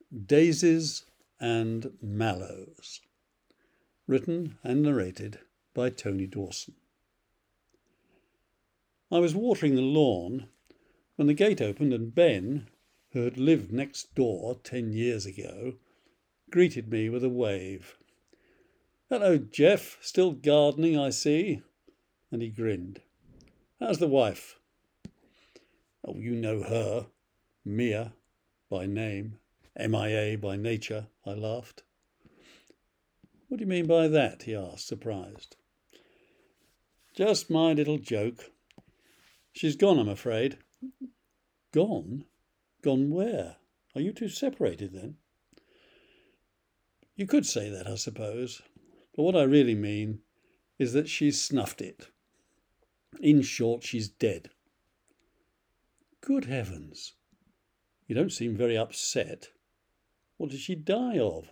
Daisies and Mallows, written and narrated by Tony Dawson. I was watering the lawn when the gate opened and Ben, who had lived next door 10 years ago, greeted me with a wave. "Hello, Jeff. Still gardening, I see." And he grinned. "How's the wife?" "Oh, you know her. Mia, by name. MIA by nature," I laughed. "What do you mean by that?" he asked, surprised. "Just my little joke. She's gone, I'm afraid." "Gone? Gone where? Are you two separated then?" "You could say that, I suppose. But what I really mean is that she's snuffed it. In short, she's dead." "Good heavens! You don't seem very upset. What did she die of?"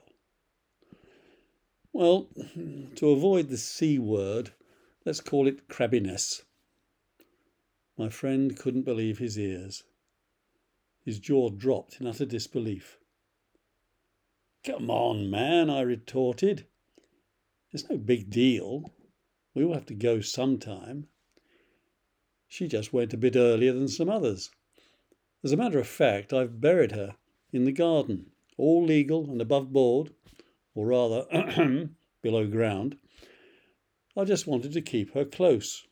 "Well, to avoid the C word, let's call it crabbiness." My friend couldn't believe his ears. His jaw dropped in utter disbelief. "Come on, man," I retorted. "It's no big deal. We all have to go sometime. She just went a bit earlier than some others. As a matter of fact, I've buried her in the garden, all legal and above board, or rather, below ground. I just wanted to keep her close."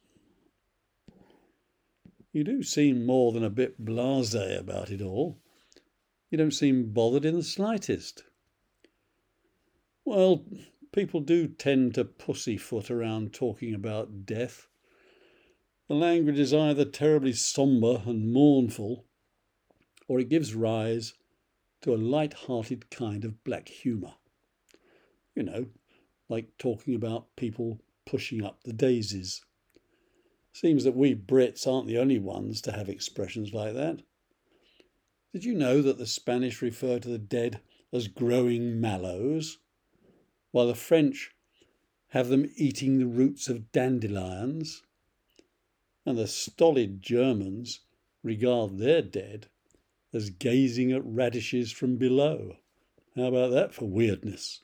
"You do seem more than a bit blasé about it all. You don't seem bothered in the slightest." "Well, people do tend to pussyfoot around talking about death. The language is either terribly sombre and mournful, or it gives rise to a light-hearted kind of black humour. You know, like talking about people pushing up the daisies. Seems that we Brits aren't the only ones to have expressions like that. Did you know that the Spanish refer to the dead as growing mallows, while the French have them eating the roots of dandelions? And the stolid Germans regard their dead as gazing at radishes from below. How about that for weirdness?"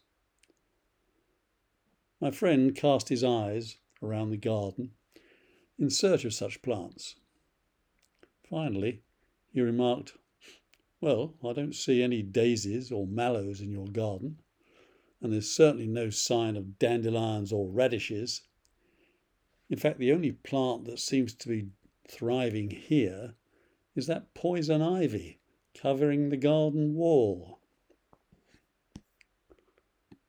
My friend cast his eyes around the garden in search of such plants. Finally, he remarked, "Well, I don't see any daisies or mallows in your garden, and there's certainly no sign of dandelions or radishes. In fact, the only plant that seems to be thriving here is that poison ivy covering the garden wall."